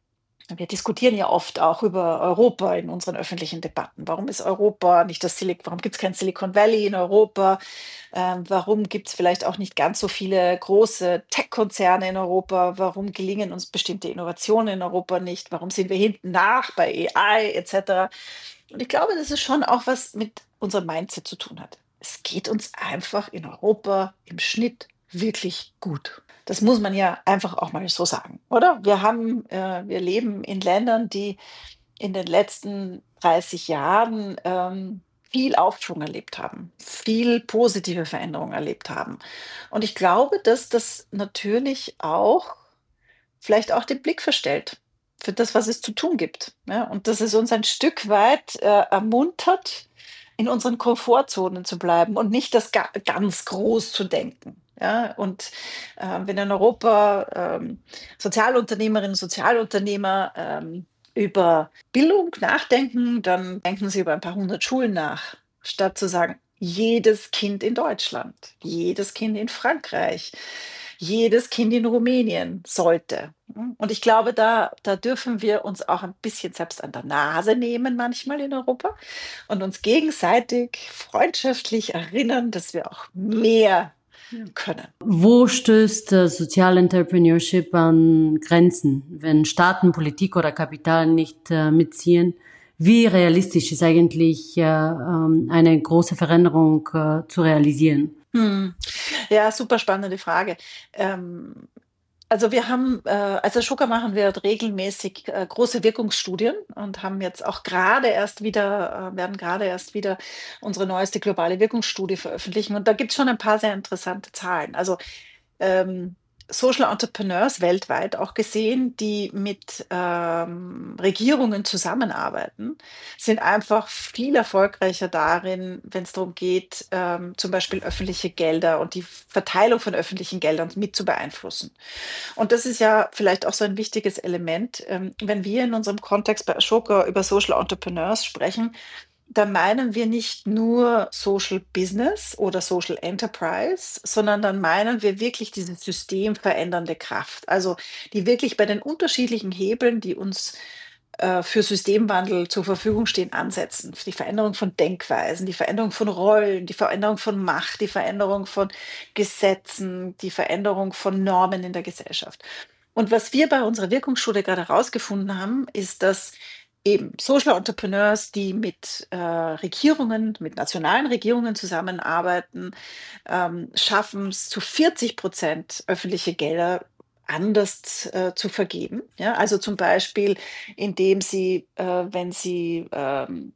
Wir diskutieren ja oft auch über Europa in unseren öffentlichen Debatten. Warum ist Europa nicht das Silicon, warum gibt es kein Silicon Valley in Europa? Ähm, warum gibt es vielleicht auch nicht ganz so viele große Tech-Konzerne in Europa? Warum gelingen uns bestimmte Innovationen in Europa nicht? Warum sind wir hinten nach bei A I et cetera? Und ich glaube, dass es schon auch was mit unserem Mindset zu tun hat. Es geht uns einfach in Europa im Schnitt wirklich gut. Das muss man ja einfach auch mal so sagen, oder? Wir haben, äh, wir leben in Ländern, die in den letzten dreißig Jahren ähm, viel Aufschwung erlebt haben, viel positive Veränderungen erlebt haben. Und ich glaube, dass das natürlich auch vielleicht auch den Blick verstellt für das, was es zu tun gibt. Ja? Und dass es uns ein Stück weit äh, ermuntert, in unseren Komfortzonen zu bleiben und nicht das ga ganz groß zu denken. Ja? Und äh, wenn in Europa ähm, Sozialunternehmerinnen und Sozialunternehmer ähm, über Bildung nachdenken, dann denken sie über ein paar hundert Schulen nach, statt zu sagen, jedes Kind in Deutschland, jedes Kind in Frankreich, jedes Kind in Rumänien sollte. Hm, und ich glaube, da da dürfen wir uns auch ein bisschen selbst an der Nase nehmen manchmal in Europa und uns gegenseitig freundschaftlich erinnern, dass wir auch mehr können. Wo stößt äh, Sozialentrepreneurship an Grenzen, wenn Staaten, Politik oder Kapital nicht äh, mitziehen? Wie realistisch ist eigentlich äh, ähm, eine große Veränderung äh, zu realisieren? Hm. Ja, super spannende Frage. Ähm, also wir haben, äh, als Ashoka machen wir regelmäßig äh, große Wirkungsstudien und haben jetzt auch gerade erst wieder, äh, werden gerade erst wieder unsere neueste globale Wirkungsstudie veröffentlichen. Und da gibt es schon ein paar sehr interessante Zahlen. Also ähm, Social Entrepreneurs weltweit auch gesehen, die mit ähm, Regierungen zusammenarbeiten, sind einfach viel erfolgreicher darin, wenn es darum geht, ähm, zum Beispiel öffentliche Gelder und die Verteilung von öffentlichen Geldern mit zu beeinflussen. Und das ist ja vielleicht auch so ein wichtiges Element, ähm, wenn wir in unserem Kontext bei Ashoka über Social Entrepreneurs sprechen, da meinen wir nicht nur Social Business oder Social Enterprise, sondern dann meinen wir wirklich diese systemverändernde Kraft. Also die wirklich bei den unterschiedlichen Hebeln, die uns äh, für Systemwandel zur Verfügung stehen, ansetzen. Die Veränderung von Denkweisen, die Veränderung von Rollen, die Veränderung von Macht, die Veränderung von Gesetzen, die Veränderung von Normen in der Gesellschaft. Und was wir bei unserer Wirkungsstudie gerade herausgefunden haben, ist, dass eben Social Entrepreneurs, die mit äh, Regierungen, mit nationalen Regierungen zusammenarbeiten, ähm, schaffen es zu vierzig Prozent öffentliche Gelder anders äh, zu vergeben. Ja? Also zum Beispiel, indem sie, äh, wenn sie ähm,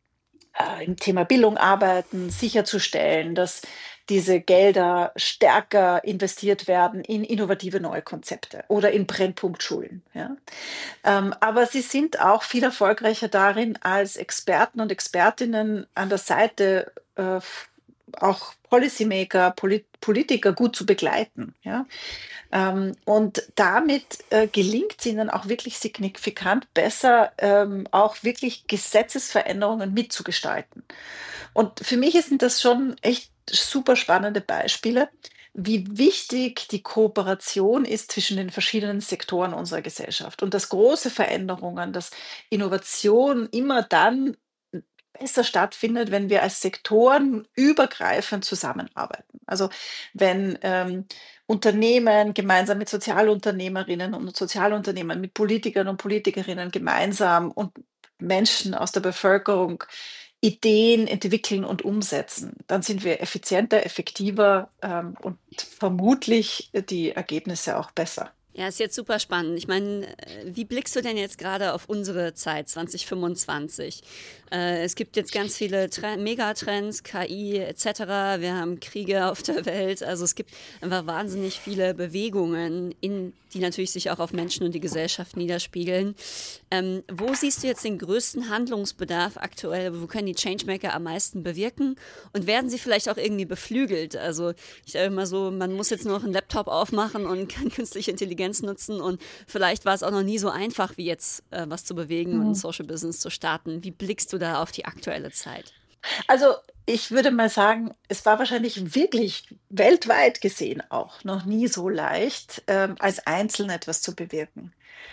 äh, im Thema Bildung arbeiten, sicherzustellen, dass diese Gelder stärker investiert werden in innovative neue Konzepte oder in Brennpunktschulen. Ja? Ähm, aber sie sind auch viel erfolgreicher darin, als Experten und Expertinnen an der Seite äh, auch Policymaker, Polit Politiker gut zu begleiten. Ja? Ähm, und damit äh, gelingt es ihnen auch wirklich signifikant besser, ähm, auch wirklich Gesetzesveränderungen mitzugestalten. Und für mich sind das schon echt super spannende Beispiele, wie wichtig die Kooperation ist zwischen den verschiedenen Sektoren unserer Gesellschaft und dass große Veränderungen, dass Innovation immer dann besser stattfindet, wenn wir als Sektoren übergreifend zusammenarbeiten. Also wenn ähm, Unternehmen gemeinsam mit Sozialunternehmerinnen und Sozialunternehmern, mit Politikern und Politikerinnen gemeinsam und Menschen aus der Bevölkerung Ideen entwickeln und umsetzen, dann sind wir effizienter, effektiver ähm, und vermutlich die Ergebnisse auch besser. Ja, ist jetzt super spannend. Ich meine, wie blickst du denn jetzt gerade auf unsere Zeit zwanzig fünfundzwanzig? Äh, es gibt jetzt ganz viele Tre- Megatrends, K I et cetera. Wir haben Kriege auf der Welt. Also es gibt einfach wahnsinnig viele Bewegungen, in, die natürlich sich auch auf Menschen und die Gesellschaft niederspiegeln. Ähm, wo siehst du jetzt den größten Handlungsbedarf aktuell? Wo können die Changemaker am meisten bewirken? Und werden sie vielleicht auch irgendwie beflügelt? Also ich sage immer so, man muss jetzt noch einen Laptop aufmachen und kann künstliche Intelligenz nutzen und vielleicht war es auch noch nie so einfach wie jetzt, äh, was zu bewegen und ein Social Business zu starten. Wie blickst du da auf die aktuelle Zeit? Also ich würde mal sagen, es war wahrscheinlich wirklich weltweit gesehen auch noch nie so leicht, ähm, als Einzelne etwas zu bewirken.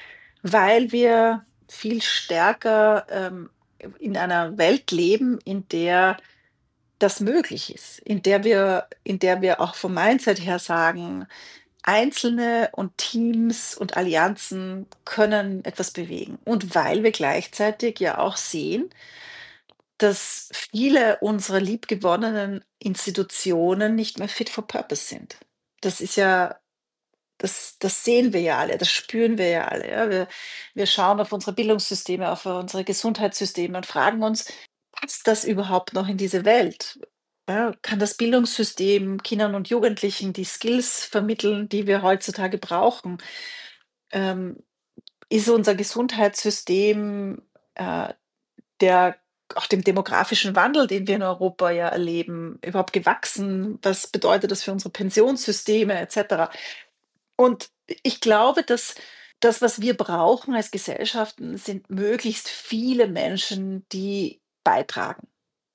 weil wir viel stärker ähm, in einer Welt leben, in der das möglich ist, in der wir in der wir auch vom Mindset her sagen, Einzelne und Teams und Allianzen können etwas bewegen. Und weil wir gleichzeitig ja auch sehen, dass viele unserer liebgewonnenen Institutionen nicht mehr fit for purpose sind. Das ist ja das das sehen wir ja alle, das spüren wir ja alle, ja. Wir wir schauen auf unsere Bildungssysteme, auf unsere Gesundheitssysteme und fragen uns: „Passt das überhaupt noch in diese Welt?“ Ja, kann das Bildungssystem Kindern und Jugendlichen die Skills vermitteln, die wir heutzutage brauchen? Ähm, ist unser Gesundheitssystem, äh, der auch dem demografischen Wandel, den wir in Europa ja erleben, überhaupt gewachsen? Was bedeutet das für unsere Pensionssysteme et cetera? Und ich glaube, dass das, was wir brauchen als Gesellschaften, sind möglichst viele Menschen, die beitragen,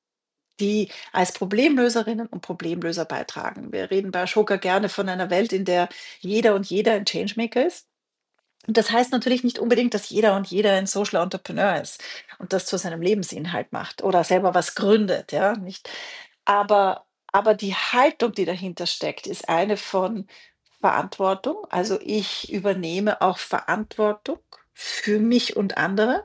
die als Problemlöserinnen und Problemlöser beitragen. Wir reden bei Ashoka gerne von einer Welt, in der jeder und jeder ein Changemaker ist. Und das heißt natürlich nicht unbedingt, dass jeder und jeder ein Social Entrepreneur ist und das zu seinem Lebensinhalt macht oder selber was gründet, ja, nicht? Aber aber die Haltung, die dahinter steckt, ist eine von Verantwortung. Also, ich übernehme auch Verantwortung für mich und andere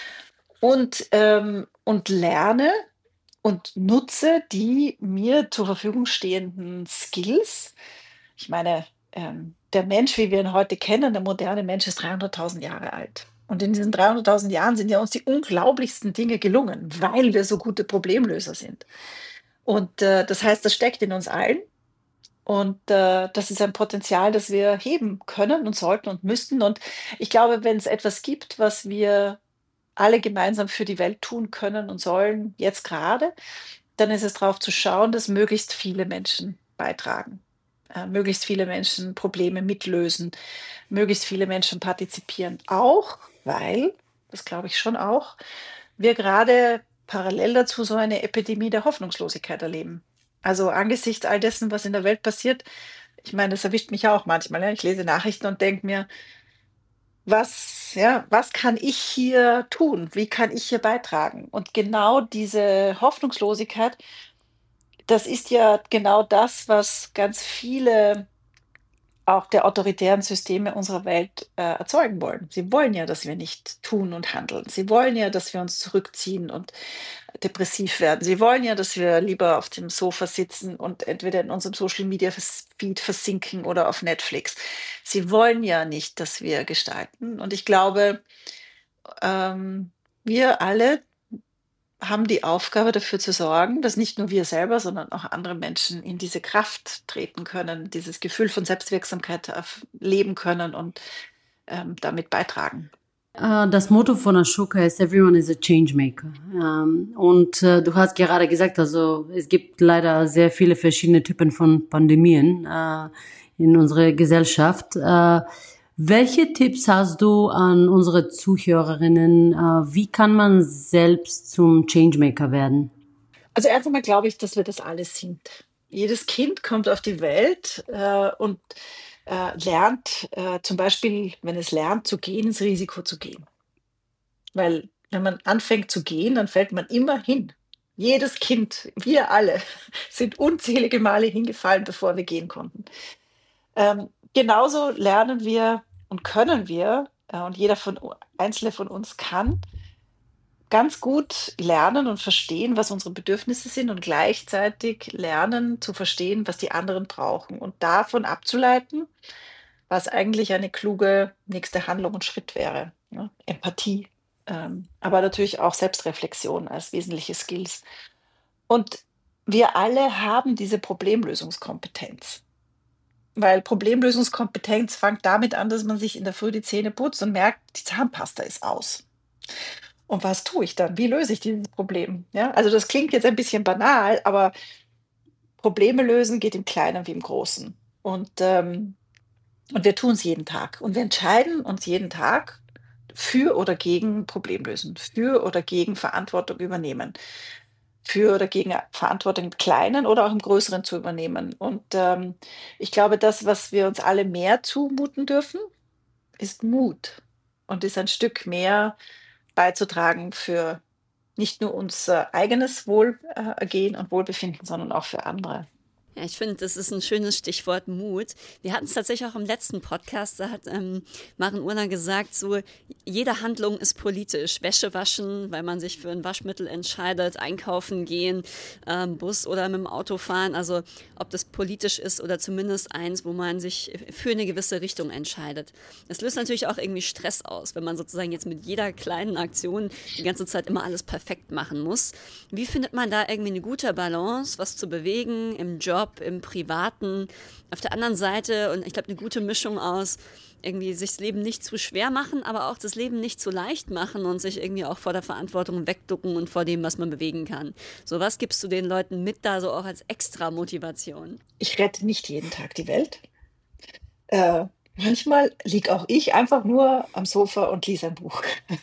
und, ähm und lerne und nutze die mir zur Verfügung stehenden Skills. Ich meine, ähm, der Mensch, wie wir ihn heute kennen, der moderne Mensch ist dreihunderttausend Jahre alt. Und in diesen dreihunderttausend Jahren sind ja uns die unglaublichsten Dinge gelungen, weil wir so gute Problemlöser sind. Und, äh, das heißt, das steckt in uns allen und, äh, das ist ein Potenzial, das wir heben können und sollten und müssten. Und ich glaube, wenn es etwas gibt, was wir alle gemeinsam für die Welt tun können und sollen, jetzt gerade, dann ist es darauf zu schauen, dass möglichst viele Menschen beitragen, äh, möglichst viele Menschen Probleme mitlösen, möglichst viele Menschen partizipieren. Auch weil, das glaube ich schon auch, wir gerade parallel dazu so eine Epidemie der Hoffnungslosigkeit erleben. Also angesichts all dessen, was in der Welt passiert, ich meine, das erwischt mich ja auch manchmal, ja. Ich lese Nachrichten und denke mir: „Was ja, was kann ich hier tun? Wie kann ich hier beitragen?“ Und genau diese Hoffnungslosigkeit, das ist ja genau das, was ganz viele auch der autoritären Systeme unserer Welt, äh, erzeugen wollen. Sie wollen ja, dass wir nicht tun und handeln. Sie wollen ja, dass wir uns zurückziehen und depressiv werden. Sie wollen ja, dass wir lieber auf dem Sofa sitzen und entweder in unserem Social Media Fes Feed versinken oder auf Netflix. Sie wollen ja nicht, dass wir gestalten. Und ich glaube, ähm, wir alle haben die Aufgabe, dafür zu sorgen, dass nicht nur wir selber, sondern auch andere Menschen in diese Kraft treten können, dieses Gefühl von Selbstwirksamkeit erf leben können und, ähm, damit beitragen. Äh, Das Motto von Ashoka ist Everyone is a Changemaker. Ähm, Und äh, du hast gerade gesagt, also es gibt leider sehr viele verschiedene Typen von Pandemien äh, in unserer Gesellschaft. Äh, Welche Tipps hast du an unsere Zuhörerinnen? Äh, Wie kann man selbst zum Changemaker werden? Also, erst einmal glaube ich, dass wir das alle sind. Jedes Kind kommt auf die Welt, äh, und, äh, lernt, äh, zum Beispiel, wenn es lernt zu gehen, ins Risiko zu gehen. Weil wenn man anfängt zu gehen, dann fällt man immer hin. Jedes Kind, wir alle sind unzählige Male hingefallen, bevor wir gehen konnten. Ähm, genauso lernen wir und können wir, äh, und jeder von u einzelne von uns kann ganz gut lernen und verstehen, was unsere Bedürfnisse sind und gleichzeitig lernen zu verstehen, was die anderen brauchen und davon abzuleiten, was eigentlich eine kluge nächste Handlung und Schritt wäre, ne? Empathie, ähm, aber natürlich auch Selbstreflexion als wesentliche Skills. Und wir alle haben diese Problemlösungskompetenz, weil Problemlösungskompetenz fängt damit an, dass man sich in der Früh die Zähne putzt und merkt, die Zahnpasta ist aus. Und was tue ich dann? Wie löse ich dieses Problem? Ja, also das klingt jetzt ein bisschen banal, aber Probleme lösen geht im Kleinen wie im Großen. Und, ähm, und wir tun es jeden Tag. Und wir entscheiden uns jeden Tag für oder gegen Problemlösen, für oder gegen Verantwortung übernehmen, für oder gegen Verantwortung im Kleinen oder auch im Größeren zu übernehmen. Und ähm, ich glaube, das, was wir uns alle mehr zumuten dürfen, ist Mut. und ist ein Stück mehr beizutragen für nicht nur unser eigenes Wohlergehen und Wohlbefinden, sondern auch für andere. Ja, ich finde, das ist ein schönes Stichwort Mut. Wir hatten es tatsächlich auch im letzten Podcast, da hat ähm, Maren Urner gesagt, so jede Handlung ist politisch. Wäsche waschen, weil man sich für ein Waschmittel entscheidet, einkaufen gehen, ähm, Bus oder mit dem Auto fahren. Also ob das politisch ist oder zumindest eins, wo man sich für eine gewisse Richtung entscheidet. Das löst natürlich auch irgendwie Stress aus, wenn man sozusagen jetzt mit jeder kleinen Aktion die ganze Zeit immer alles perfekt machen muss. Wie findet man da irgendwie eine gute Balance, was zu bewegen im Job, im Privaten, auf der anderen Seite, und ich glaube, eine gute Mischung aus irgendwie sich das Leben nicht zu schwer machen, aber auch das Leben nicht zu leicht machen und sich irgendwie auch vor der Verantwortung wegducken und vor dem, was man bewegen kann. So, was gibst du den Leuten mit da so auch als extra Motivation? Ich rette nicht jeden Tag die Welt. Äh, manchmal liege auch ich einfach nur am Sofa und lese ein Buch.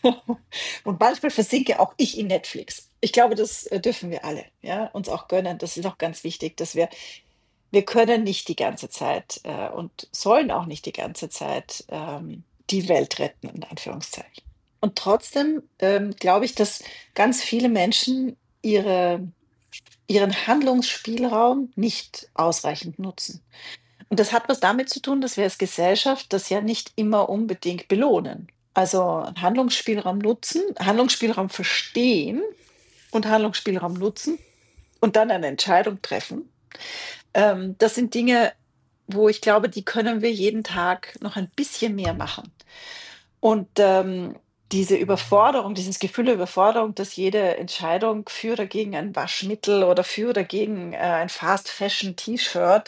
Und manchmal versinke auch ich in Netflix. Ich glaube, das äh, dürfen wir alle, ja, uns auch gönnen. Das ist auch ganz wichtig, dass wir wir können nicht die ganze Zeit äh, und sollen auch nicht die ganze Zeit ähm, die Welt retten, in Anführungszeichen. Und trotzdem ähm, glaube ich, dass ganz viele Menschen ihre, ihren Handlungsspielraum nicht ausreichend nutzen. Und das hat was damit zu tun, dass wir als Gesellschaft das ja nicht immer unbedingt belohnen. Also einen Handlungsspielraum nutzen, Handlungsspielraum verstehen und Handlungsspielraum nutzen und dann eine Entscheidung treffen. Ähm, das sind Dinge, wo ich glaube, die können wir jeden Tag noch ein bisschen mehr machen. Und ähm, diese Überforderung, dieses Gefühl der Überforderung, dass jede Entscheidung für oder gegen ein Waschmittel oder für oder gegen äh, ein Fast-Fashion-T-Shirt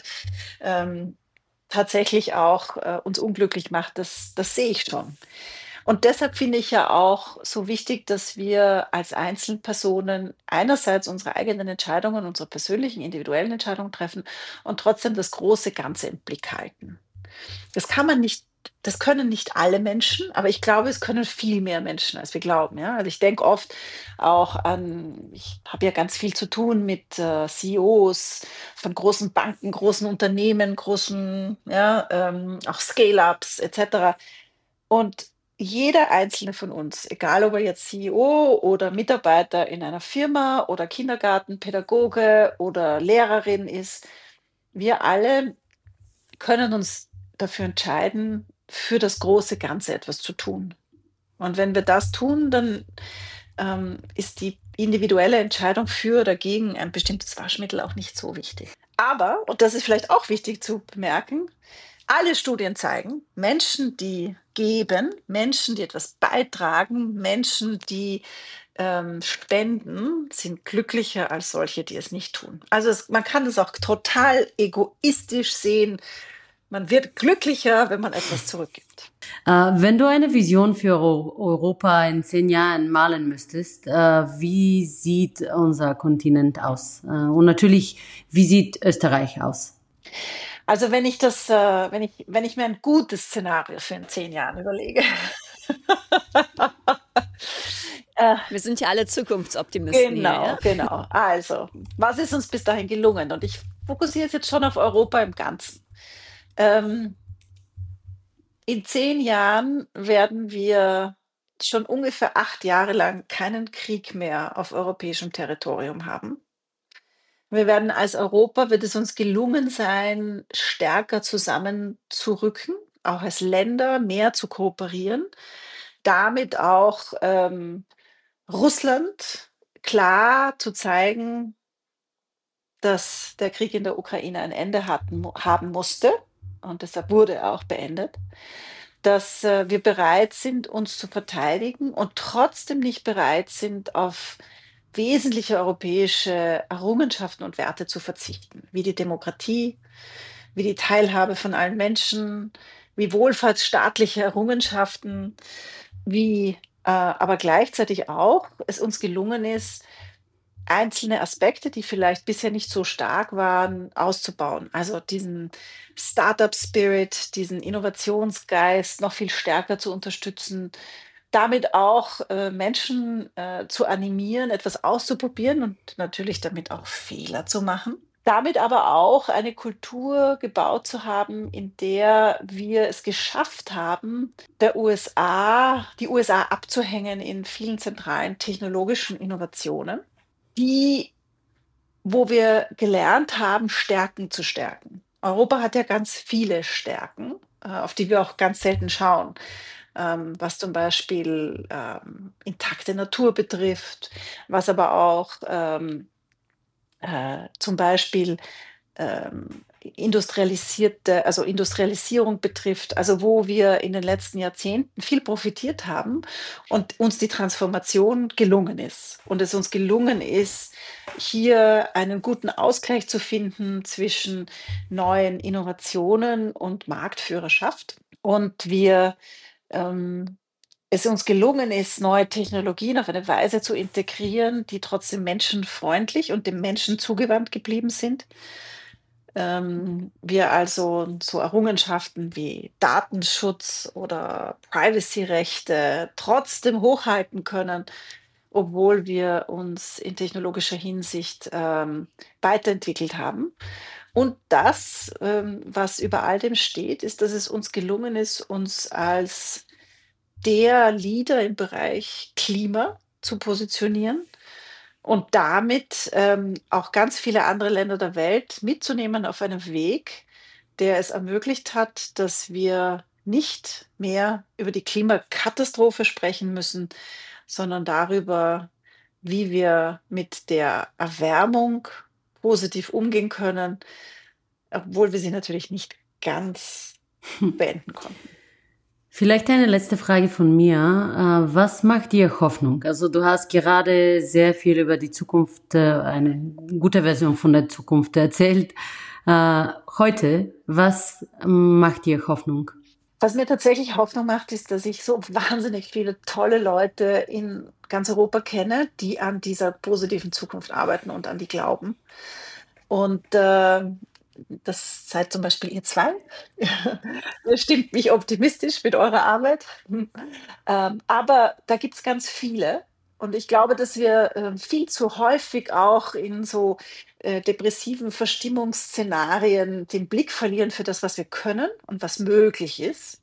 ähm, tatsächlich auch äh, uns unglücklich macht, das, das sehe ich schon. Und deshalb finde ich ja auch so wichtig, dass wir als Einzelpersonen einerseits unsere eigenen Entscheidungen, unsere persönlichen, individuellen Entscheidungen treffen und trotzdem das große Ganze im Blick halten. Das kann man nicht, das können nicht alle Menschen, aber ich glaube, es können viel mehr Menschen, als wir glauben. Ja? Also ich denke oft auch an, ich habe ja ganz viel zu tun mit äh, C E Os von großen Banken, großen Unternehmen, großen, ja, ähm, auch Scale-ups et cetera. Und jeder einzelne von uns, egal ob er jetzt C E O oder Mitarbeiter in einer Firma oder Kindergartenpädagoge oder Lehrerin ist, wir alle können uns dafür entscheiden, für das große Ganze etwas zu tun. Und wenn wir das tun, dann ähm, ist die individuelle Entscheidung für oder gegen ein bestimmtes Waschmittel auch nicht so wichtig. Aber, und das ist vielleicht auch wichtig zu bemerken, alle Studien zeigen, Menschen, die geben, Menschen, die etwas beitragen, Menschen, die ähm, spenden, sind glücklicher als solche, die es nicht tun. Also es, man kann es auch total egoistisch sehen. Man wird glücklicher, wenn man etwas zurückgibt. Äh, wenn du eine Vision für Euro Europa in zehn Jahren malen müsstest, äh, wie sieht unser Kontinent aus? Äh, und natürlich, wie sieht Österreich aus? Also wenn ich das, äh, wenn ich, wenn ich mir ein gutes Szenario für in zehn Jahren überlege. äh, Wir sind ja alle Zukunftsoptimisten hier, genau, ja? genau. Also, was ist uns bis dahin gelungen? Und ich fokussiere jetzt schon auf Europa im Ganzen. Ähm, in zehn Jahren werden wir schon ungefähr acht Jahre lang keinen Krieg mehr auf europäischem Territorium haben. Wir werden als Europa wird es uns gelungen sein, stärker zusammenzurücken, auch als Länder mehr zu kooperieren, damit auch ähm, Russland klar zu zeigen, dass der Krieg in der Ukraine ein Ende hatten, mu- haben musste und deshalb wurde er auch beendet, dass äh, wir bereit sind, uns zu verteidigen und trotzdem nicht bereit sind, auf wesentliche europäische Errungenschaften und Werte zu verzichten, wie die Demokratie, wie die Teilhabe von allen Menschen, wie wohlfahrtsstaatliche Errungenschaften, wie äh, aber gleichzeitig auch es uns gelungen ist, einzelne Aspekte, die vielleicht bisher nicht so stark waren, auszubauen. Also diesen Startup-Spirit, diesen Innovationsgeist noch viel stärker zu unterstützen, damit auch äh, Menschen äh, zu animieren, etwas auszuprobieren und natürlich damit auch Fehler zu machen. damit aber auch eine Kultur gebaut zu haben, in der wir es geschafft haben, der U S A die U S A abzuhängen in vielen zentralen technologischen Innovationen, die wo wir gelernt haben, Stärken zu stärken. Europa hat ja ganz viele Stärken, äh, auf die wir auch ganz selten schauen, ähm, was zum Beispiel, ähm, intakte Natur betrifft, was aber auch, ähm, äh, zum Beispiel ähm, industrialisierte also Industrialisierung betrifft, also wo wir in den letzten Jahrzehnten viel profitiert haben und uns die Transformation gelungen ist. Und es uns gelungen ist, hier einen guten Ausgleich zu finden zwischen neuen Innovationen und Marktführerschaft. Und wir ähm, es uns gelungen ist, neue Technologien auf eine Weise zu integrieren, die trotzdem menschenfreundlich und dem Menschen zugewandt geblieben sind. Ähm, wir also so Errungenschaften wie Datenschutz oder Privacy-Rechte trotzdem hochhalten können, obwohl wir uns in technologischer Hinsicht ähm, weiterentwickelt haben. Und das, ähm, was über all dem steht, ist, dass es uns gelungen ist, uns als der Leader im Bereich Klima zu positionieren und damit, ähm, auch ganz viele andere Länder der Welt mitzunehmen auf einem Weg, der es ermöglicht hat, dass wir nicht mehr über die Klimakatastrophe sprechen müssen, sondern darüber, wie wir mit der Erwärmung positiv umgehen können, obwohl wir sie natürlich nicht ganz beenden konnten. Vielleicht eine letzte Frage von mir. Äh, Was macht dir Hoffnung? Also du hast gerade sehr viel über die Zukunft, äh, eine gute Version von der Zukunft erzählt. Äh, Heute, was macht dir Hoffnung? Was mir tatsächlich Hoffnung macht, ist, dass ich so wahnsinnig viele tolle Leute in ganz Europa kenne, die an dieser positiven Zukunft arbeiten und an die glauben. Und äh, das seid zum Beispiel ihr zwei. Ihr stimmt mich optimistisch mit eurer Arbeit. Ähm, aber da gibt's ganz viele. Und ich glaube, dass wir äh, viel zu häufig auch in so äh, depressiven Verstimmungsszenarien den Blick verlieren für das, was wir können und was möglich ist.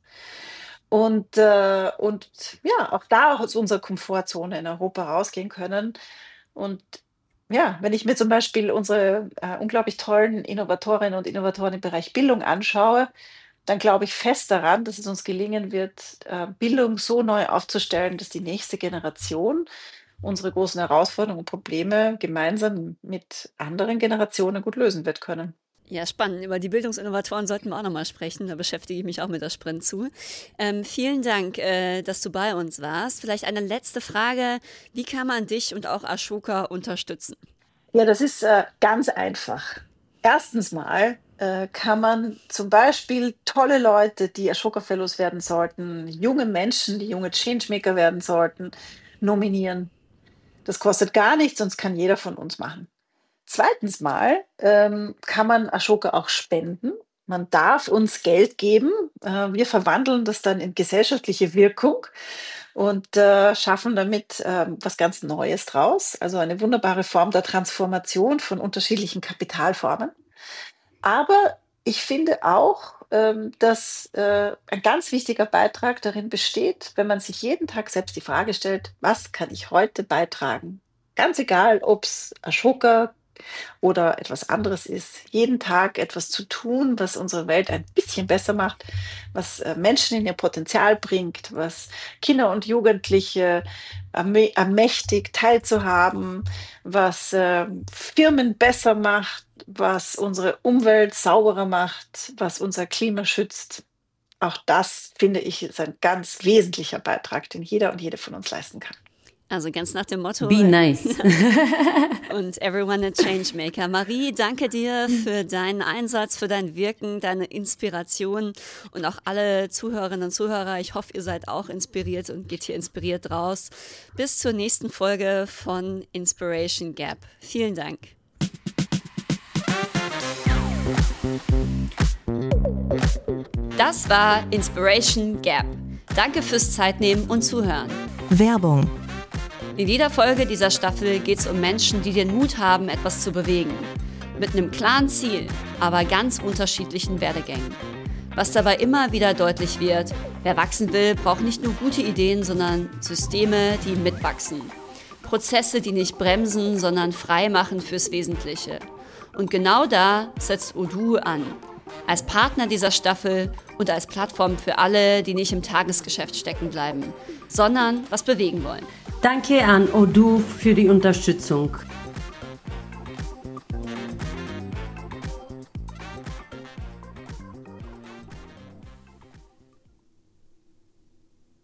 Und, äh, und ja, auch da aus unserer Komfortzone in Europa rausgehen können. Und ja, wenn ich mir zum Beispiel unsere äh, unglaublich tollen Innovatorinnen und Innovatoren im Bereich Bildung anschaue, dann glaube ich fest daran, dass es uns gelingen wird, äh, Bildung so neu aufzustellen, dass die nächste Generation unsere großen Herausforderungen und Probleme gemeinsam mit anderen Generationen gut lösen wird können. Ja, spannend. Über die Bildungsinnovatoren sollten wir auch nochmal sprechen. Da beschäftige ich mich auch mit der Sprint zu. Ähm, vielen Dank, äh, dass du bei uns warst. Vielleicht eine letzte Frage. Wie kann man dich und auch Ashoka unterstützen? Ja, das ist äh, ganz einfach. Erstens mal äh, kann man zum Beispiel tolle Leute, die Ashoka Fellows werden sollten, junge Menschen, die junge Changemaker werden sollten, nominieren. Das kostet gar nichts, sonst kann jeder von uns machen. Zweitens mal ähm, kann man Ashoka auch spenden. Man darf uns Geld geben. Äh, wir verwandeln das dann in gesellschaftliche Wirkung und äh, schaffen damit äh, was ganz Neues draus. Also eine wunderbare Form der Transformation von unterschiedlichen Kapitalformen. Aber ich finde auch, ähm, dass äh, ein ganz wichtiger Beitrag darin besteht, wenn man sich jeden Tag selbst die Frage stellt, was kann ich heute beitragen? Ganz egal, ob es Ashoka oder etwas anderes ist, jeden Tag etwas zu tun, was unsere Welt ein bisschen besser macht, was äh, Menschen in ihr Potenzial bringt, was Kinder und Jugendliche ermä- ermächtigt, teilzuhaben, was äh, Firmen besser macht, was unsere Umwelt sauberer macht, was unser Klima schützt. Auch das, finde ich, ist ein ganz wesentlicher Beitrag, den jeder und jede von uns leisten kann. Also ganz nach dem Motto. Be nice. Und everyone a changemaker. Marie, danke dir für deinen Einsatz, für dein Wirken, deine Inspiration und auch alle Zuhörerinnen und Zuhörer. Ich hoffe, ihr seid auch inspiriert und geht hier inspiriert raus. Bis zur nächsten Folge von Inspiration Gap. Vielen Dank. Das war Inspiration Gap. Danke fürs Zeitnehmen und Zuhören. Werbung. In jeder Folge dieser Staffel geht es um Menschen, die den Mut haben, etwas zu bewegen. mit einem klaren Ziel, aber ganz unterschiedlichen Werdegängen. Was dabei immer wieder deutlich wird, wer wachsen will, braucht nicht nur gute Ideen, sondern Systeme, die mitwachsen. Prozesse, die nicht bremsen, sondern frei machen fürs Wesentliche. Und genau da setzt Odoo an. Als Partner dieser Staffel und als Plattform für alle, die nicht im Tagesgeschäft stecken bleiben, sondern was bewegen wollen. Danke an Odoo für die Unterstützung.